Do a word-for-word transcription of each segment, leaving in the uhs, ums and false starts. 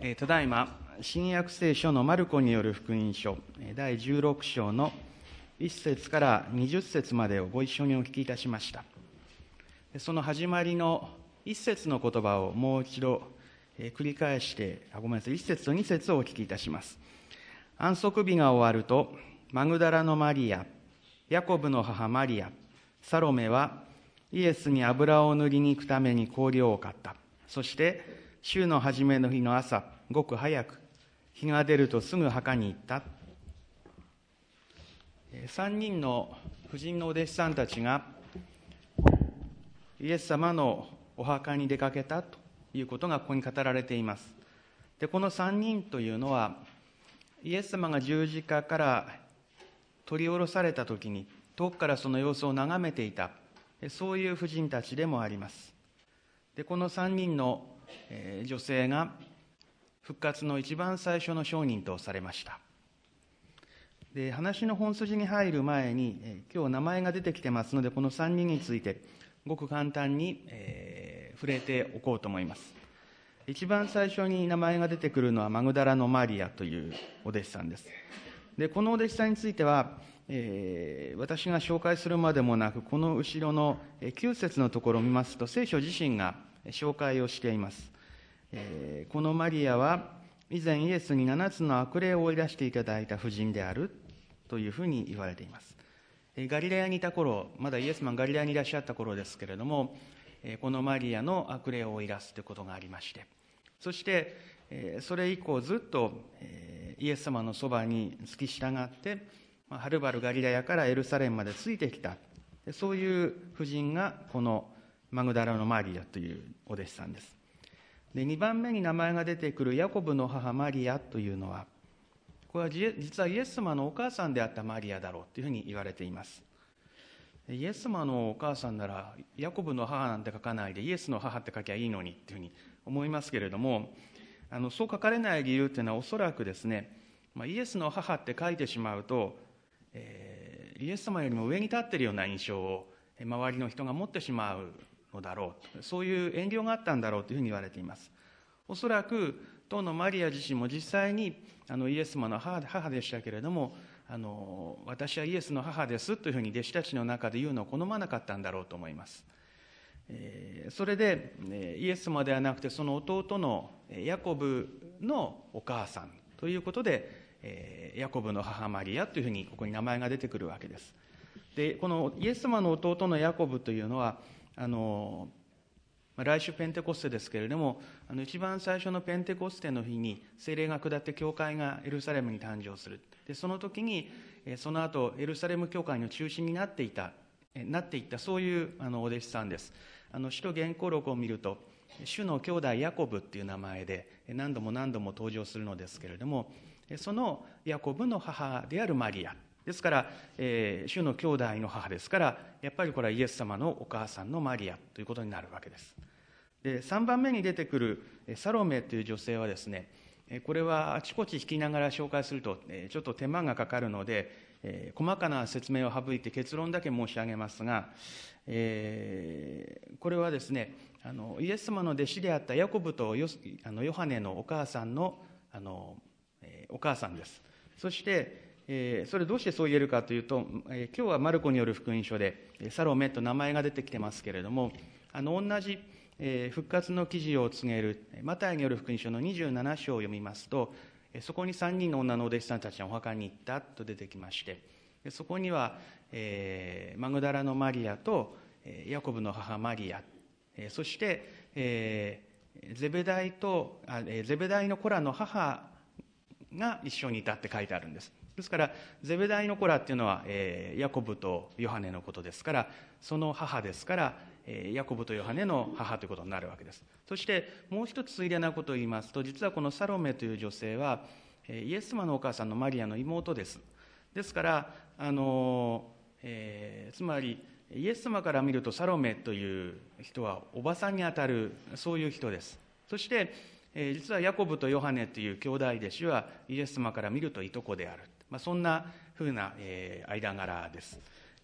ただいま、新約聖書のマルコによる福音書、だいじゅうろく章のいっ節からにじゅっ節までをご一緒にお聞きいたしました。その始まりのいっ節の言葉をもう一度繰り返して、あごめんなさい、いっ節とに節をお聞きいたします。安息日が終わると、マグダラのマリア、ヤコブの母マリア、サロメはイエスに油を塗りに行くために香料を買った。そして週の初めの日の朝、ごく早く、日が出るとすぐ墓に行った。三人の婦人のお弟子さんたちが、イエス様のお墓に出かけたということがここに語られています。で、この三人というのは、イエス様が十字架から取り下ろされたときに、遠くからその様子を眺めていた、そういう婦人たちでもあります。で、この三人の女性が復活の一番最初の証人とされました。で、話の本筋に入る前に、今日名前が出てきてますので、このさんにんについてごく簡単に、えー、触れておこうと思います。一番最初に名前が出てくるのはマグダラのマリアというお弟子さんです。で、このお弟子さんについては、えー、私が紹介するまでもなく、この後ろのきゅう節のところを見ますと、聖書自身が紹介をしています。えー、このマリアは以前イエスにななつの悪霊を追い出していただいた婦人であるというふうに言われています。えー、ガリラヤにいた頃、まだイエス様がガリラヤにいらっしゃった頃ですけれども、えー、このマリアの悪霊を追い出すということがありまして、そして、えー、それ以降ずっと、えー、イエス様のそばに付き従って、まあ、はるばるガリラヤからエルサレムまでついてきた、そういう婦人がこのマグダラのマリアというお弟子さんです。で、にばんめに名前が出てくるヤコブの母マリアというのは、これは実はイエス様のお母さんであったマリアだろうというふうに言われています。イエス様のお母さんならヤコブの母なんて書かないでイエスの母って書きゃいいのにっていうふうに思いますけれども、あのそう書かれない理由っていうのはおそらくですね、まあ、イエスの母って書いてしまうと、えー、イエス様よりも上に立っているような印象を周りの人が持ってしまうのだろう、そういう遠慮があったんだろうというふうに言われています。おそらく当のマリア自身も実際にあのイエス様の 母, 母でしたけれども、あの私はイエスの母ですというふうに弟子たちの中で言うのを好まなかったんだろうと思います。えー、それでイエス様ではなくてその弟のヤコブのお母さんということで、えー、ヤコブの母マリアというふうにここに名前が出てくるわけです。で、このイエス様の弟のヤコブというのはあの来週ペンテコステですけれども、あの一番最初のペンテコステの日に聖霊が下って教会がエルサレムに誕生する。で、その時にその後エルサレム教会の中心になっていたなっていったそういうあのお弟子さんです。あの使徒原稿録を見ると、主の兄弟ヤコブっていう名前で何度も何度も登場するのですけれども、そのヤコブの母であるマリアですから、えー、主の兄弟の母ですから、やっぱりこれはイエス様のお母さんのマリアということになるわけです。で、さんばんめに出てくるサロメという女性はですね、これはあちこち引きながら紹介するとちょっと手間がかかるので、えー、細かな説明を省いて結論だけ申し上げますが、えー、これはですね、あのイエス様の弟子であったヤコブとヨあのヨハネのお母さんの、あの、えー、お母さんです。そしてえー、それどうしてそう言えるかというと、えー、今日はマルコによる福音書でサロメと名前が出てきてますけれども、あの同じ、えー、復活の記事を告げるマタイによる福音書のにじゅうなな章を読みますと、そこにさんにんの女のお弟子さんたちがお墓に行ったと出てきまして、そこには、えー、マグダラのマリアとヤコブの母マリア、そして、えー、ゼベダイとあゼベダイの子らの母が一緒にいたって書いてあるんです。ですからゼベダイの子らっていうのは、えー、ヤコブとヨハネのことですから、その母ですから、えー、ヤコブとヨハネの母ということになるわけです。そしてもう一つついでなことを言いますと、実はこのサロメという女性は、えー、イエス様のお母さんのマリアの妹です。ですからあのーえー、つまりイエス様から見るとサロメという人はおばさんにあたる、そういう人です。そしてえー、実はヤコブとヨハネという兄弟弟子はイエス様から見るといとこである、まあ、そんなふうな、えー、間柄です。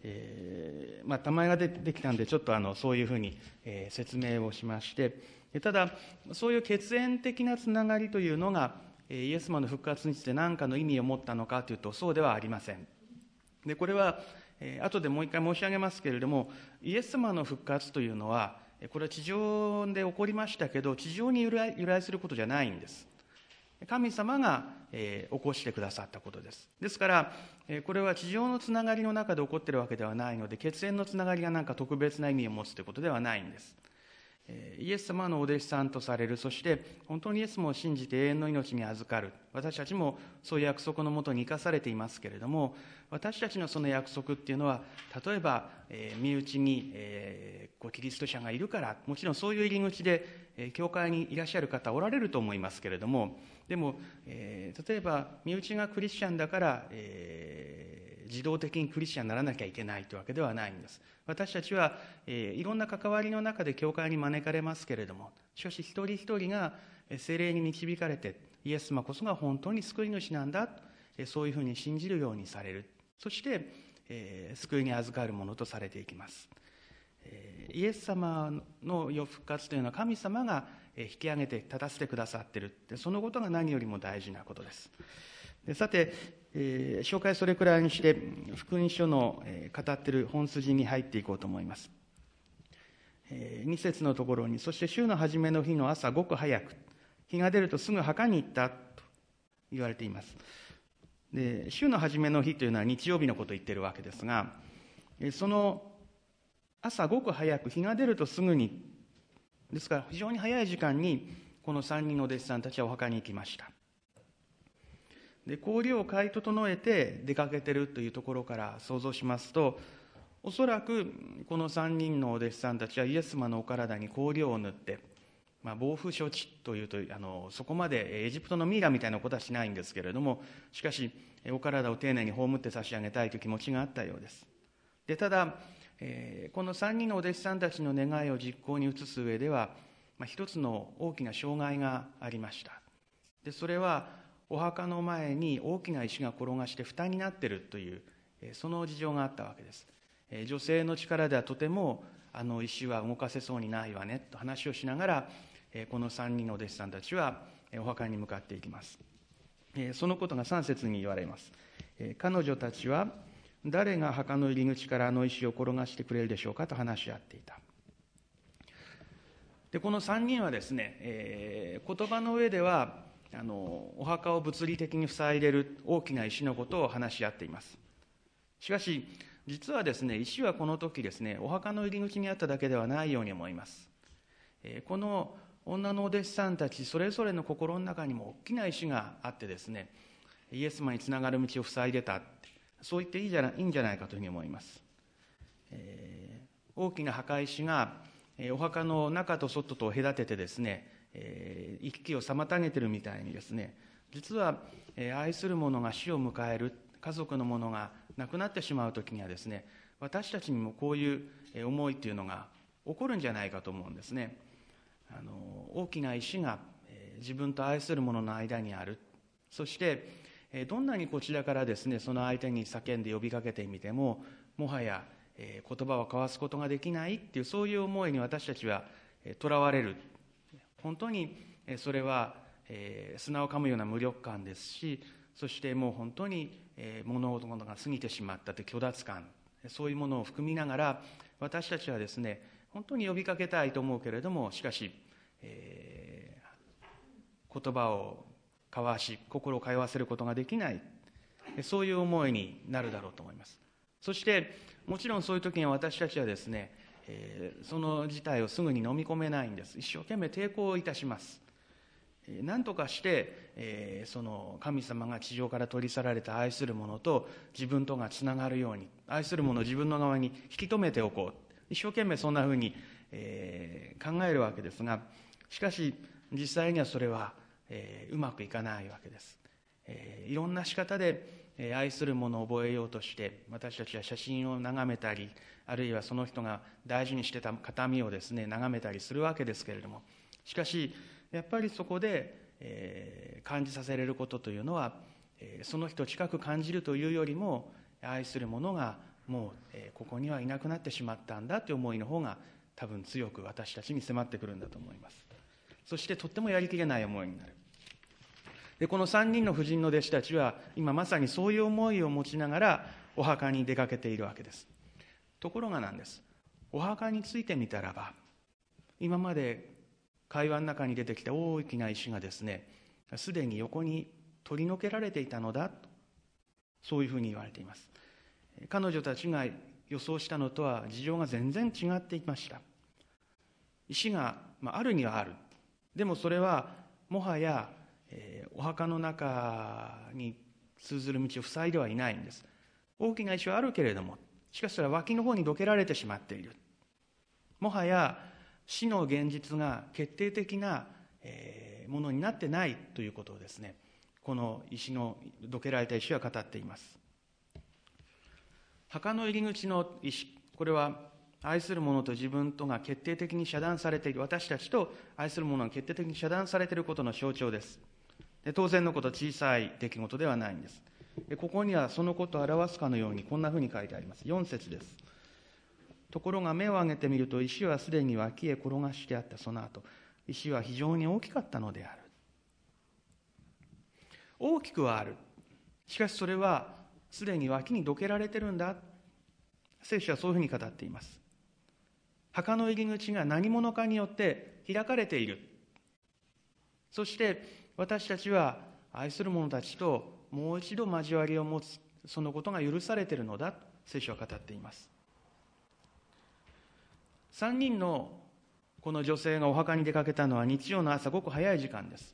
えーまあ、名前が出てきたんで、ちょっとあのそういうふうに、えー、説明をしまして、ただ、そういう血縁的なつながりというのが、イエス様の復活について何かの意味を持ったのかというと、そうではありません。でこれは、えー、後でもう一回申し上げますけれども、イエス様の復活というのは、これは地上で起こりましたけど、地上に由来、由来することじゃないんです。神様が、えー、起こしてくださったことです。ですから、えー、これは地上のつながりの中で起こっているわけではないので、血縁のつながりが何か特別な意味を持つということではないんです。イエス様のお弟子さんとされる、そして本当にイエス様を信じて永遠の命に預かる、私たちもそういう約束のもとに生かされていますけれども、私たちのその約束っていうのは、例えば、えー、身内に、えー、こうキリスト者がいるから、もちろんそういう入り口で、えー、教会にいらっしゃる方おられると思いますけれども、でも、えー、例えば身内がクリスチャンだから、えー自動的にクリスチャンにならなきゃいけないというわけではないんです。私たちは、えー、いろんな関わりの中で教会に招かれますけれども、しかし一人一人が聖霊に導かれて、イエス様こそが本当に救い主なんだ、そういうふうに信じるようにされる。そして、えー、救いに預かるものとされていきます。えー、イエス様の復活というのは神様が引き上げて立たせてくださっている。そのことが何よりも大事なことです。さて、えー、紹介それくらいにして、福音書の、えー、語っている本筋に入っていこうと思います。えー、に節のところに、そして週の初めの日の朝、ごく早く、日が出るとすぐ墓に行ったと言われています。で、週の初めの日というのは日曜日のことを言っているわけですが、えー、その朝ごく早く、日が出るとすぐに、ですから非常に早い時間に、このさんにんのお弟子さんたちはお墓に行きました。で香料を買い整えて出かけてるというところから想像しますと、おそらくこのさんにんのお弟子さんたちはイエス様のお体に香料を塗って、まあ、防腐処置というとあのそこまでエジプトのミイラみたいなことはしないんですけれども、しかしお体を丁寧に葬って差し上げたいという気持ちがあったようです。でただ、えー、このさんにんのお弟子さんたちの願いを実行に移す上では、まあ、一つの大きな障害がありました。でそれはお墓の前に大きな石が転がして負担になっているという、その事情があったわけです。女性の力ではとてもあの石は動かせそうにないわねと話をしながら、このさんにんのお弟子さんたちはお墓に向かっていきます。そのことがさん節に言われます。彼女たちは誰が墓の入り口からあの石を転がしてくれるでしょうかと話し合っていた。でこのさんにんはですね、えー、言葉の上ではあのお墓を物理的に塞いでいる大きな石のことを話し合っています。しかし実はですね、石はこの時ですね、お墓の入り口にあっただけではないように思います。えー、この女のお弟子さんたちそれぞれの心の中にも大きな石があってですね、イエス様につながる道を塞いでた、そう言っていいじゃない、いいんじゃないかというふうに思います。えー、大きな墓石がお墓の中と外と隔ててですね、えー、行き来を妨げているみたいにですね、実は、えー、愛する者が死を迎える、家族の者が亡くなってしまうときにはですね、私たちにもこういう思いというのが起こるんじゃないかと思うんですね。あの大きな石が、えー、自分と愛する者の間にある。そして、えー、どんなにこちらからですね、その相手に叫んで呼びかけてみても、もはや、えー、言葉を交わすことができないっていう、そういう思いに私たちはとらわれる。本当にそれは、えー、砂を噛むような無力感ですし、そしてもう本当に、えー、物事が過ぎてしまったという虚脱感、そういうものを含みながら、私たちはですね、本当に呼びかけたいと思うけれども、しかし、えー、言葉を交わし、心を通わせることができない、そういう思いになるだろうと思います。そしてもちろんそういう時には私たちはですね、えー、その事態をすぐに飲み込めないんです。一生懸命抵抗いたします。えー、何とかして、えー、その神様が地上から取り去られた愛する者と自分とがつながるように、愛する者を自分の側に引き止めておこう、一生懸命そんなふうに、えー、考えるわけですが、しかし実際にはそれは、えー、うまくいかないわけです。えー、いろんな仕方で愛するものを覚えようとして、私たちは写真を眺めたり、あるいはその人が大事にしてた形見をですね、眺めたりするわけですけれども、しかしやっぱりそこで、えー、感じさせれることというのは、えー、その人を近く感じるというよりも、愛する者がもう、えー、ここにはいなくなってしまったんだという思いの方が多分強く私たちに迫ってくるんだと思います。そしてとってもやりきれない思いになる。でこのさんにんの婦人の弟子たちは今まさにそういう思いを持ちながらお墓に出かけているわけです。ところがなんです、お墓についてみたらば、今まで会話の中に出てきた大きな石がですね、すでに横に取り除けられていたのだと、そういうふうに言われています。彼女たちが予想したのとは事情が全然違っていました。石が、まあ、あるにはある。でもそれはもはや、えー、お墓の中に通ずる道を塞いではいないんです。大きな石はあるけれども、しかしそれは脇の方にどけられてしまっている。もはや死の現実が決定的な、えー、ものになってないということをですね、この石のどけられた石は語っています。墓の入り口の石、これは愛する者と自分とが決定的に遮断されている、私たちと愛する者が決定的に遮断されていることの象徴です。で当然のこと、小さい出来事ではないんです。でここにはそのことを表すかのようにこんなふうに書いてあります。よん節です。ところが目を上げてみると、石はすでに脇へ転がしてあった。その後石は非常に大きかったのである。大きくはある。しかしそれはすでに脇にどけられてるんだ。聖書はそういうふうに語っています。墓の入り口が何者かによって開かれている。そして私たちは愛する者たちともう一度交わりを持つ、そのことが許されているのだ、聖書は語っています。さんにんのこの女性がお墓に出かけたのは日曜の朝ごく早い時間です。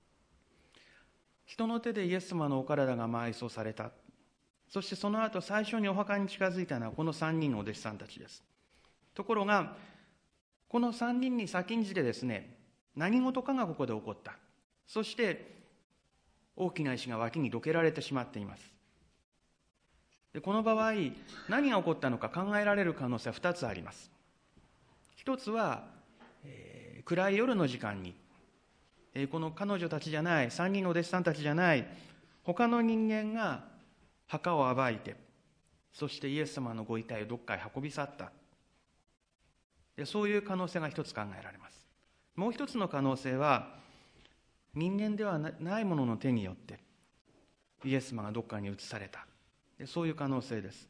人の手でイエス様のお体が埋葬された。そしてその後最初にお墓に近づいたのはこのさんにんのお弟子さんたちです。ところがこのさんにんに先んじてですね、何事かがここで起こった。そして大きな石が脇にどけられてしまっています。でこの場合何が起こったのか考えられる可能性はふたつあります。一つは、えー、暗い夜の時間に、えー、この彼女たちじゃない、さんにんのお弟子さんたちじゃない他の人間が墓を暴いて、そしてイエス様のご遺体をどっかへ運び去った。でそういう可能性が一つ考えられます。もう一つの可能性は、人間ではないものの手によってイエス様がどっかに移された。でそういう可能性です。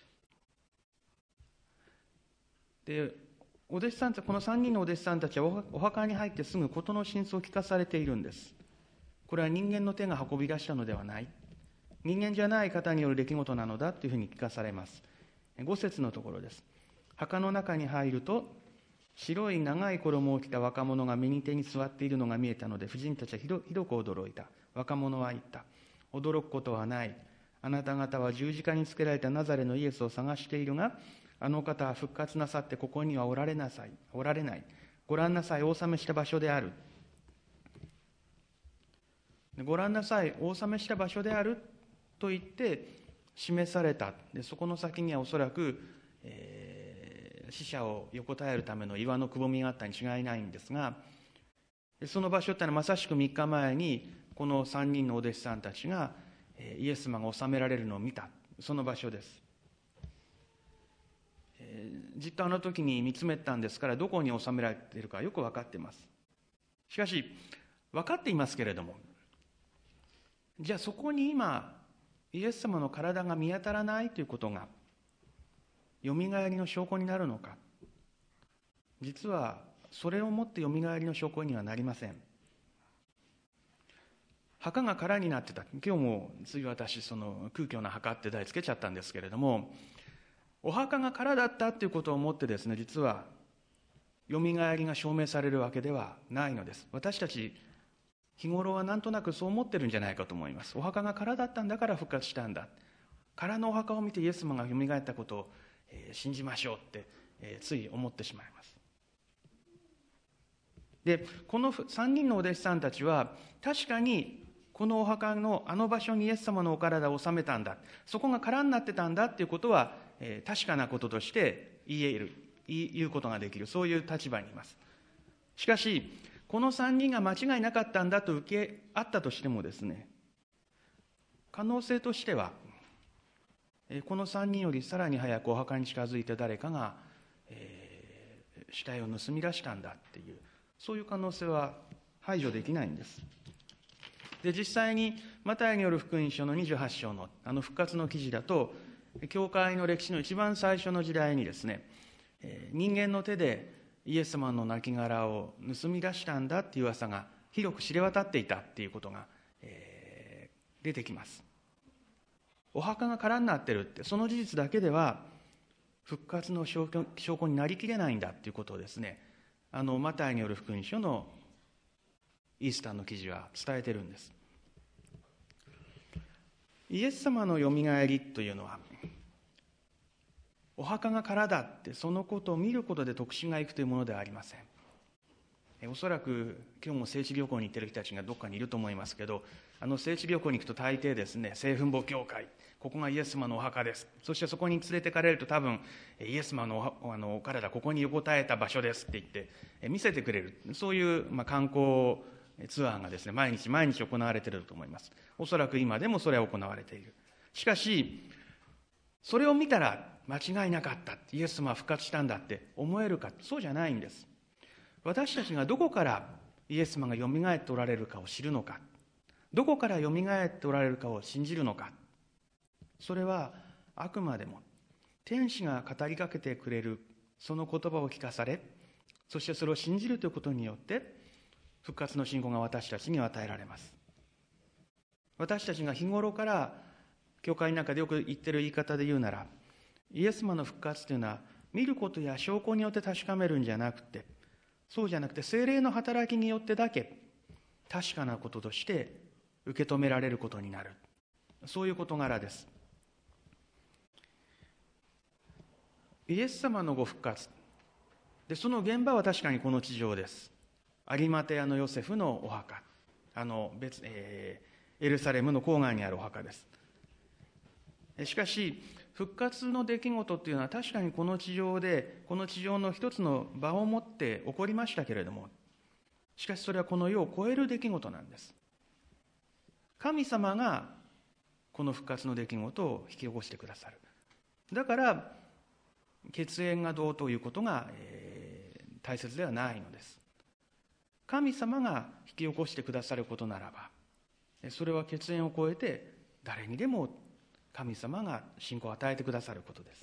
でお弟子さんたち、このさんにんのお弟子さんたちはお墓に入ってすぐ事の真相を聞かされているんです。これは人間の手が運び出したのではない、人間じゃない方による出来事なのだというふうに聞かされます。ご節のところです。墓の中に入ると白い長い衣を着た若者が右手に座っているのが見えたので、婦人たちはひど、ひどく驚いた。若者は言った。驚くことはない。あなた方は十字架につけられたナザレのイエスを探しているが、あの方は復活なさってここにはおられなさい、おられない。ご覧なさい、お納めした場所である。ご覧なさい、お納めした場所であると言って示された。でそこの先にはおそらく、えー、死者を横たえるための岩のくぼみがあったに違いないんですが、その場所ってのはまさしくみっかまえにこのさんにんのお弟子さんたちがイエス様が納められるのを見た、その場所です。えー、じっとあの時に見つめたんですから、どこに納められているかよく分かっています。しかし分かっていますけれども、じゃあそこに今イエス様の体が見当たらないということがよみがえりの証拠になるのか。実はそれをもってよみがえりの証拠にはなりません。墓が空になってた。今日も次私その空虚な墓って題つけちゃったんですけれども、お墓が空だったということをもってですね、実はよみがえりが証明されるわけではないのです。私たち日頃はなんとなくそう思ってるんじゃないかと思います。お墓が空だったんだから復活したんだ。空のお墓を見てイエス様がよみがえったことを、えー、信じましょうって、えー、つい思ってしまいます。で、このさんにんのお弟子さんたちは確かにこのお墓のあの場所にイエス様のお体を納めたんだ、そこが空になってたんだっていうことは、えー、確かなこととして言える、言うことができる、そういう立場にいます。しかしこのさんにんが間違いなかったんだと受け合ったとしてもですね、可能性としてはこのさんにんよりさらに早くお墓に近づいて誰かが、えー、死体を盗み出したんだっていう、そういう可能性は排除できないんです。で、実際にマタイによる福音書のにじゅうはち章のあの復活の記事だと、教会の歴史の一番最初の時代にですね、えー、人間の手でイエス様の亡骸を盗み出したんだっていう噂が広く知れ渡っていたっていうことが、えー、出てきます。お墓が空になってるって、その事実だけでは復活の証拠、証拠になりきれないんだっていうことをですね、あのマタイによる福音書のイースターの記事は伝えてるんです。イエス様のよみがえりというのは、お墓が空だってそのことを見ることで特進がいくというものではありません。おそらく今日も聖地旅行に行っている人たちがどっかにいると思いますけど、あの聖地旅行に行くと大抵ですね、聖墳墓教会、ここがイエス様のお墓です、そしてそこに連れてかれると多分イエス様の お, あのお体ここに横たえた場所ですって言って見せてくれる、そういう、まあ、観光ツアーがですね、毎日毎日行われていると思います。おそらく今でもそれは行われている。しかしそれを見たら間違いなかった、イエス様は復活したんだって思えるか、そうじゃないんです。私たちがどこからイエス様がよみがえっておられるかを知るのか、どこからよみがえっておられるかを信じるのか、それはあくまでも天使が語りかけてくれるその言葉を聞かされ、そしてそれを信じるということによって復活の信仰が私たちに与えられます。私たちが日頃から教会の中でよく言ってる言い方で言うなら、イエス様の復活というのは見ることや証拠によって確かめるんじゃなくて、そうじゃなくて聖霊の働きによってだけ確かなこととして受け止められることになる、そういう事柄です。イエス様のご復活で、その現場は確かにこの地上です。有馬テヤのヨセフのお墓、あの別、えー、エルサレムの郊外にあるお墓です。しかし復活の出来事というのは確かにこの地上で、この地上の一つの場をもって起こりましたけれども、しかしそれはこの世を超える出来事なんです。神様がこの復活の出来事を引き起こしてくださる。だから血縁がどうということが、えー、大切ではないのです。神様が引き起こしてくださることならば、それは血縁を超えて誰にでも神様が信仰を与えてくださることです。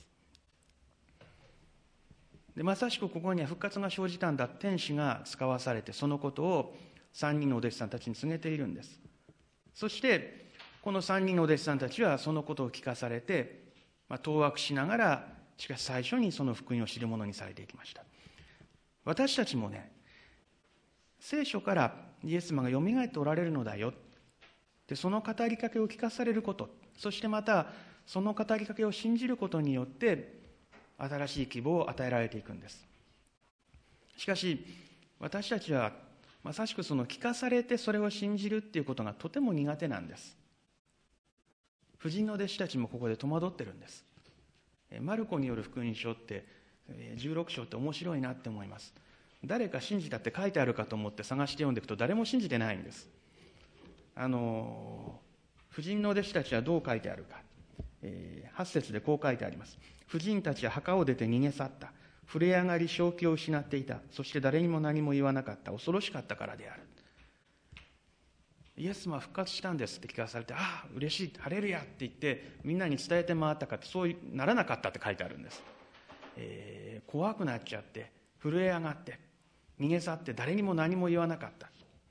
で、まさしくここには復活が生じたんだ、天使が使わされてそのことをさんにんのお弟子さんたちに告げているんです。そしてこのさんにんのお弟子さんたちはそのことを聞かされて、まあ、当惑しながら、しかし最初にその福音を知るものにされていきました。私たちもね、聖書からイエス様がよみがえっておられるのだよ、でその語りかけを聞かされること、そしてまたその語りかけを信じることによって新しい希望を与えられていくんです。しかし私たちはまさしくその聞かされてそれを信じるっていうことがとても苦手なんです。婦人の弟子たちもここで戸惑ってるんです。マルコによる福音書ってじゅうろく章って面白いなって思います。誰か信じたって書いてあるかと思って探して読んでいくと誰も信じてないんです。あの婦人の弟子たちはどう書いてあるか、えー、はち節でこう書いてあります。婦人たちは墓を出て逃げ去った。触れ上がり正気を失っていた。そして誰にも何も言わなかった。恐ろしかったからである。イエス様は復活したんですって聞かされて、ああ嬉しい、ハレルヤって言ってみんなに伝えて回ったかって、そうならなかったって書いてあるんです。えー、怖くなっちゃって震え上がって逃げ去って誰にも何も言わなかった。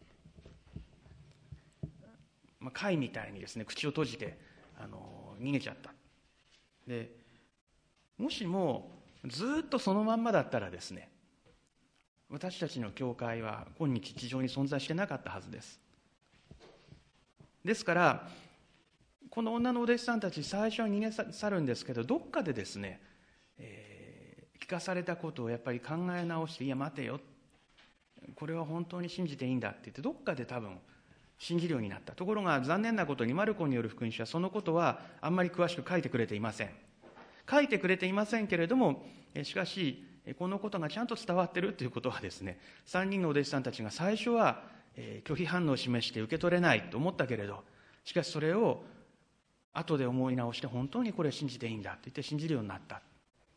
まあ、貝みたいにですね、口を閉じて、あの逃げちゃった。でもしもずっとそのまんまだったらですね、私たちの教会は今日地上に存在してなかったはずです。ですからこの女のお弟子さんたち、最初は逃げ去るんですけど、どっかでですね、えー、聞かされたことをやっぱり考え直して、いや待てよ、これは本当に信じていいんだって言って、どっかで多分信じるようになった。ところが残念なことにマルコによる福音書はそのことはあんまり詳しく書いてくれていません。書いてくれていませんけれども、しかしこのことがちゃんと伝わっているということはですね、さんにんのお弟子さんたちが最初は拒否反応を示して受け取れないと思ったけれど、しかしそれを後で思い直して本当にこれ信じていいんだって言って信じるようになった。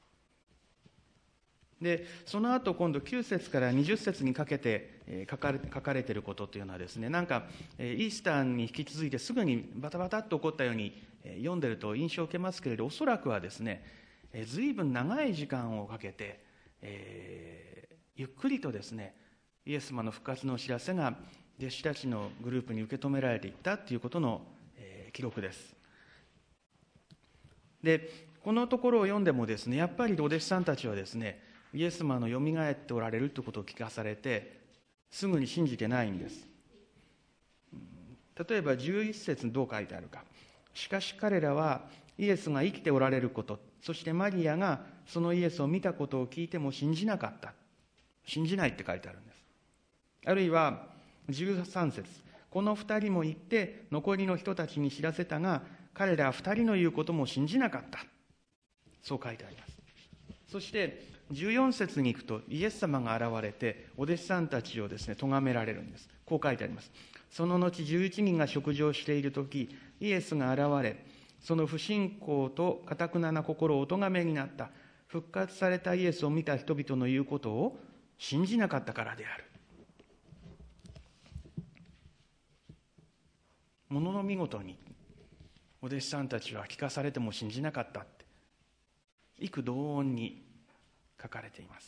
でその後今度きゅう節からにじゅっ節にかけて、えー、書かれ、書かれていることというのはですね、なんか、えー、イースターに引き続いてすぐにバタバタっと起こったように、えー、読んでると印象を受けますけれど、おそらくはですね、えー、随分長い時間をかけて、えー、ゆっくりとですねイエス様の復活のお知らせが弟子たちのグループに受け止められていったということの、えー、記録です。でこのところを読んでもですね、やっぱりお弟子さんたちはですね、イエス様のよみがえっておられるということを聞かされてすぐに信じてないんです。例えばじゅういっ節にどう書いてあるか。しかし彼らはイエスが生きておられること、そしてマリアがそのイエスを見たことを聞いても信じなかった。信じないって書いてあるんです。あるいはじゅうさん節、この二人も行って残りの人たちに知らせたが、彼らは二人の言うことも信じなかった。そう書いてあります。そしてじゅうよん節に行くと、イエス様が現れてお弟子さんたちをですね咎められるんです。こう書いてあります。その後じゅういちにんが食事をしているとき、イエスが現れ、その不信仰と堅なな心をお咎めになった。復活されたイエスを見た人々の言うことを信じなかったからである。ものの見事にお弟子さんたちは聞かされても信じなかったって、幾同音に書かれています。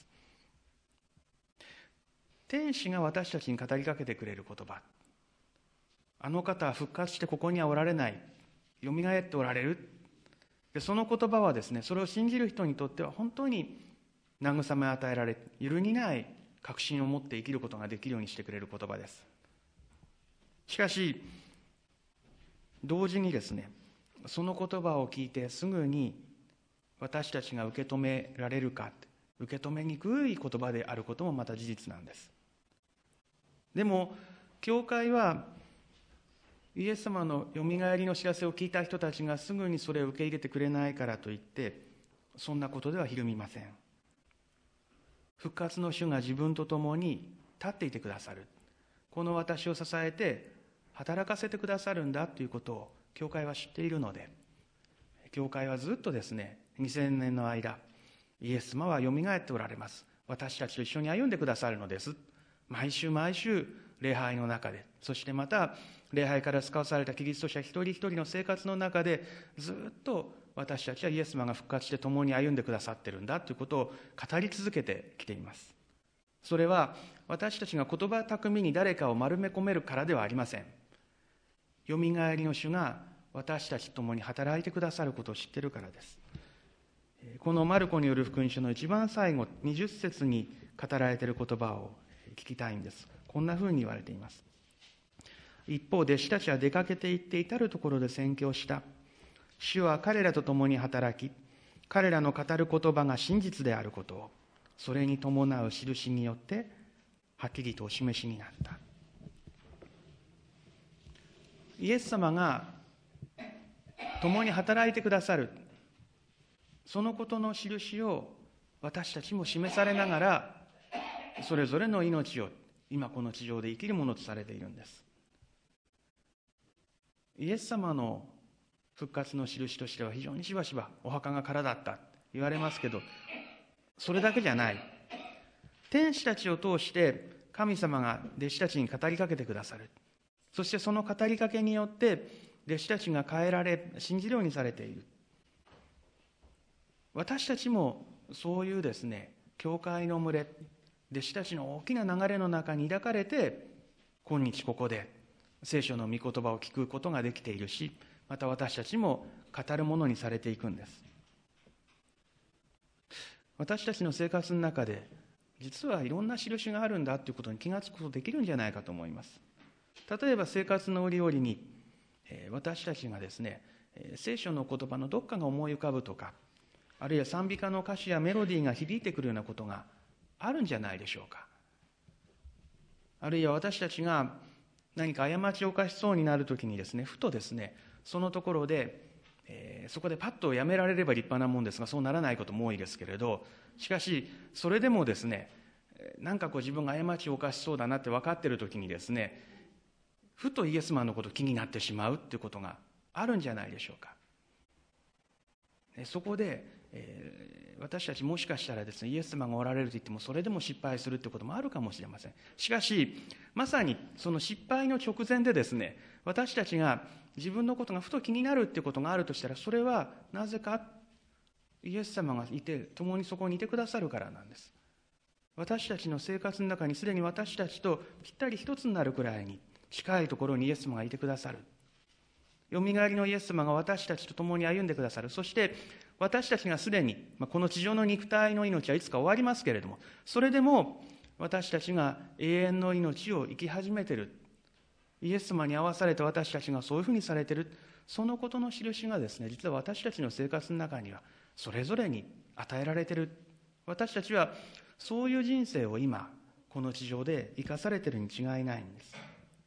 天使が私たちに語りかけてくれる言葉、あの方は復活してここにはおられない、よみがえっておられる。でその言葉はですね、それを信じる人にとっては本当に慰めを与えられ、揺るぎない確信を持って生きることができるようにしてくれる言葉です。しかし同時にですね、その言葉を聞いてすぐに私たちが受け止められるか、受け止めにくい言葉であることもまた事実なんです。でも教会はイエス様のよみがえりの知らせを聞いた人たちがすぐにそれを受け入れてくれないからといってそんなことではひるみません。復活の主が自分と共に立っていてくださる、この私を支えて働かせてくださるんだということを教会は知っているので、教会はずっとですねにせんねんの間、イエス様はよみがえっておられます、私たちと一緒に歩んでくださるのです、毎週毎週礼拝の中で、そしてまた礼拝から使わされたキリスト者一人一人の生活の中でずっと私たちはイエス様が復活して共に歩んでくださっているんだということを語り続けてきています。それは私たちが言葉巧みに誰かを丸め込めるからではありません。よみがえりの主が私たちと共に働いてくださることを知っているからです。このマルコによる福音書の一番最後にじゅっ節に語られている言葉を聞きたいんです。こんなふうに言われています。一方弟子たちは出かけて行って至るところで宣教した。主は彼らと共に働き、彼らの語る言葉が真実であることをそれに伴う印によってはっきりとお示しになった。イエス様が共に働いてくださる、そのことの印を私たちも示されながらそれぞれの命を今この地上で生きるものとされているんです。イエス様の復活の印としては非常にしばしばお墓が空だったと言われますけど、それだけじゃない。天使たちを通して神様が弟子たちに語りかけてくださる。そしてその語りかけによって弟子たちが変えられ信じるようにされている。私たちもそういうですね教会の群れ、弟子たちの大きな流れの中に抱かれて今日ここで聖書の御言葉を聞くことができているし、また私たちも語るものにされていくんです。私たちの生活の中で実はいろんな印があるんだということに気がつくことができるんじゃないかと思います。例えば生活の折々に私たちがですね聖書の言葉のどっかが思い浮かぶとか、あるいは賛美歌の歌詞やメロディーが響いてくるようなことがあるんじゃないでしょうか。あるいは私たちが何か過ちを犯しそうになるときにですね、ふとですねそのところで、えー、そこでパッとやめられれば立派なもんですが、そうならないことも多いですけれど、しかしそれでもですねなんかこう自分が過ちを犯しそうだなって分かっているときにですね、ふとイエス様のこと気になってしまうっていうことがあるんじゃないでしょうか。そこで、えー、私たちもしかしたらですね、イエス様がおられると言ってもそれでも失敗するということもあるかもしれません。しかしまさにその失敗の直前でですね、私たちが自分のことがふと気になるということがあるとしたら、それはなぜかイエス様がいて共にそこにいてくださるからなんです。私たちの生活の中にすでに私たちとぴったり一つになるくらいに近いところにイエス様がいてくださる。よみがえりのイエス様が私たちと共に歩んでくださる。そして私たちがすでに、この地上の肉体の命はいつか終わりますけれども、それでも私たちが永遠の命を生き始めている。イエス様に合わされて私たちがそういうふうにされている。そのことの印がですね、実は私たちの生活の中にはそれぞれに与えられている。私たちはそういう人生を今この地上で生かされているに違いないんです。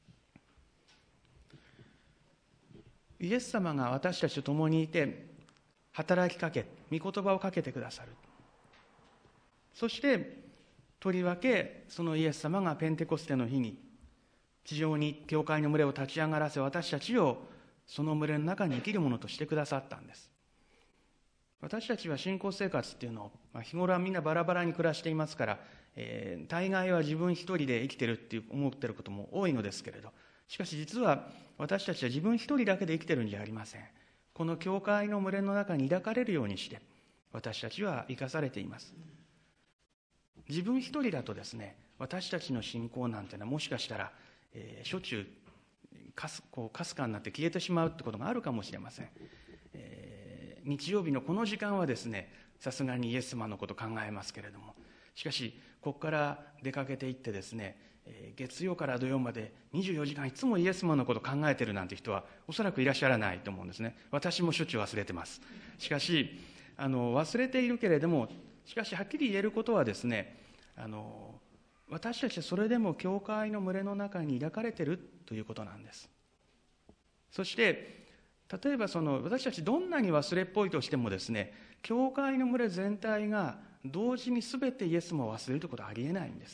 イエス様が私たちと共にいて働きかけ、御言葉をかけてくださる。そしてとりわけそのイエス様がペンテコステの日に地上に教会の群れを立ち上がらせ、私たちをその群れの中に生きるものとしてくださったんです。私たちは信仰生活っていうのを、まあ、日頃はみんなバラバラに暮らしていますから、えー、大概は自分一人で生きてるって思っていることも多いのですけれど、しかし実は私たちは自分一人だけで生きてるんじゃありません。この教会の群れの中に抱かれるようにして私たちは生かされています。自分一人だとですね、私たちの信仰なんていうのはもしかしたら、えー、しょっちゅうかすこうかすかになって消えてしまうってことがあるかもしれません。えー、日曜日のこの時間はですね、さすがにイエス様のこと考えますけれども、しかしここから出かけていってですね、月曜から土曜までにじゅうよじかんいつもイエス様のことを考えているなんて人はおそらくいらっしゃらないと思うんですね。私もしょっちゅう忘れてます。しかしあの忘れているけれども、しかしはっきり言えることはですね、あの私たちはそれでも教会の群れの中に抱かれているということなんです。そして例えばその私たちどんなに忘れっぽいとしてもですね、教会の群れ全体が同時に全てイエス様を忘れるということはありえないんです。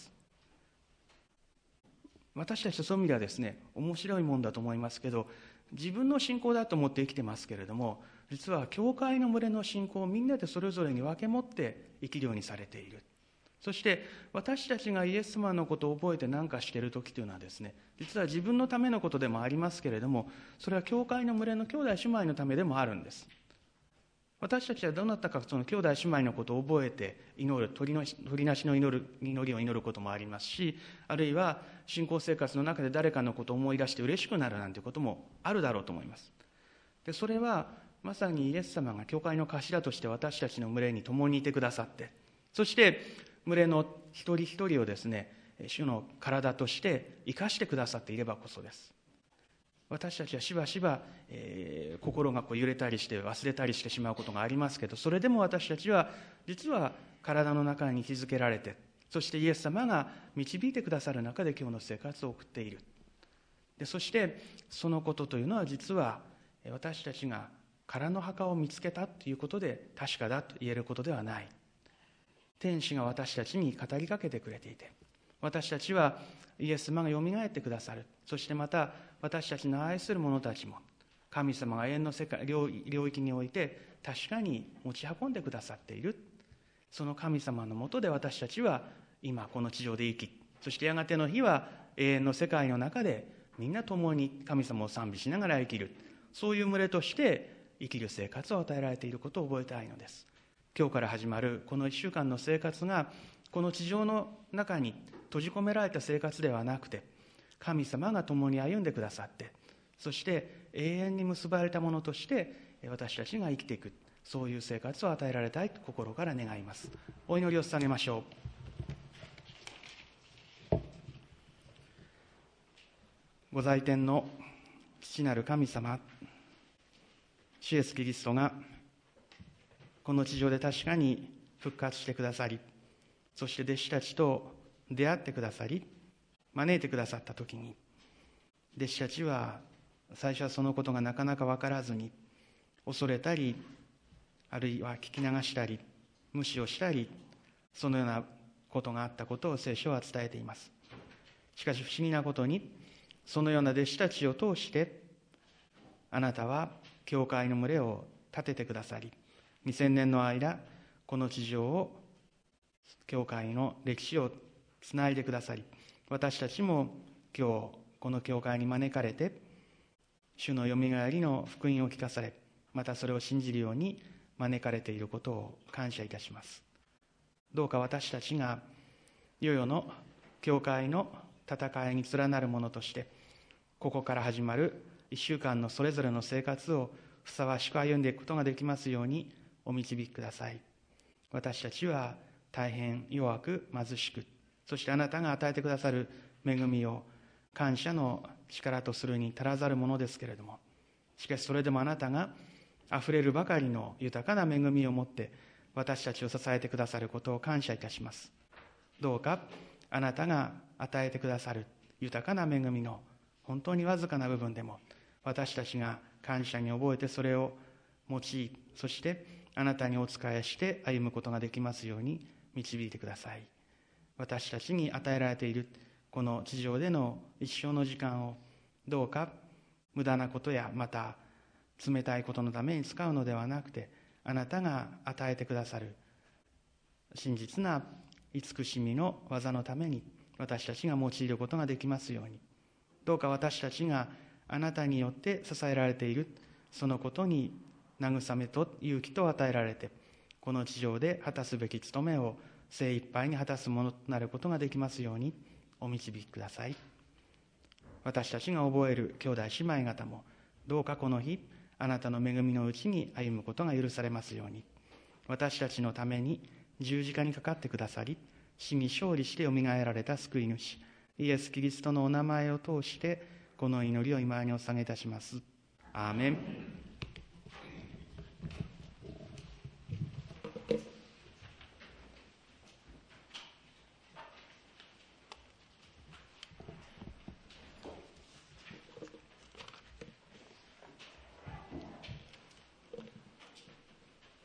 私たちとそういう意味ではですね、面白いもんだと思いますけど、自分の信仰だと思って生きてますけれども、実は教会の群れの信仰をみんなでそれぞれに分け持って生きるようにされている。そして私たちがイエス様のことを覚えて何かしている時というのはですね、実は自分のためのことでもありますけれども、それは教会の群れの兄弟姉妹のためでもあるんです。私たちはどなたかその兄弟姉妹のことを覚えて祈る、鳥の鳥なしの祈る祈りを祈ることもありますし、あるいは信仰生活の中で誰かのことを思い出して嬉しくなるなんていうこともあるだろうと思います。でそれはまさにイエス様が教会の頭として私たちの群れに共にいてくださって、そして群れの一人一人をですね、主の体として生かしてくださっていればこそです。私たちはしばしば、えー、心がこう揺れたりして忘れたりしてしまうことがありますけど、それでも私たちは実は体の中に気づけられて、そしてイエス様が導いてくださる中で今日の生活を送っている。でそしてそのことというのは実は私たちが空の墓を見つけたということで確かだと言えることではない。天使が私たちに語りかけてくれていて、私たちはイエス様がよみがえってくださる。そしてまた私たちの愛する者たちも神様が永遠の世界 領, 領域において確かに持ち運んでくださっている。その神様のもとで私たちは今この地上で生き、そしてやがての日は永遠の世界の中でみんな共に神様を賛美しながら生きる、そういう群れとして生きる生活を与えられていることを覚えたいのです。今日から始まるこのいっしゅうかんの生活がこの地上の中に閉じ込められた生活ではなくて、神様が共に歩んでくださって、そして永遠に結ばれたものとして私たちが生きていく、そういう生活を与えられたいと心から願います。お祈りを捧げましょう。ご在天の父なる神様、主イエスキリストがこの地上で確かに復活してくださり、そして弟子たちと出会ってくださり招いてくださったときに、弟子たちは最初はそのことがなかなか分からずに恐れたり、あるいは聞き流したり無視をしたり、そのようなことがあったことを聖書は伝えています。しかし不思議なことに、そのような弟子たちを通してあなたは教会の群れを立ててくださり、にせんねんの間、この地上を、教会の歴史をつないでくださり、私たちも今日、この教会に招かれて、主のよみがえりの福音を聞かされ、またそれを信じるように招かれていることを感謝いたします。どうか私たちが、世々の教会の戦いに連なるものとして、ここから始まる一週間のそれぞれの生活をふさわしく歩んでいくことができますようにお導きください。私たちは大変弱く貧しく、そしてあなたが与えてくださる恵みを感謝の力とするに足らざるものですけれども、しかしそれでもあなたがあふれるばかりの豊かな恵みを持って私たちを支えてくださることを感謝いたします。どうかあなたが与えてくださる豊かな恵みの本当にわずかな部分でも、私たちが感謝に覚えてそれを用い、そしてあなたにお仕えして歩むことができますように導いてください。私たちに与えられているこの地上での一生の時間を、どうか無駄なことやまた冷たいことのために使うのではなくて、あなたが与えてくださる真実な慈しみの技のために私たちが用いることができますように、どうか私たちがあなたによって支えられているそのことに慰めと勇気と与えられて、この地上で果たすべき務めを精一杯に果たすものとなることができますようにお導きください。私たちが覚える兄弟姉妹方も、どうかこの日あなたの恵みのうちに歩むことが許されますように、私たちのために十字架にかかってくださり、死に勝利してよみがえられた救い主イエス・キリストのお名前を通してこの祈りを今にお捧げいたします。アーメン。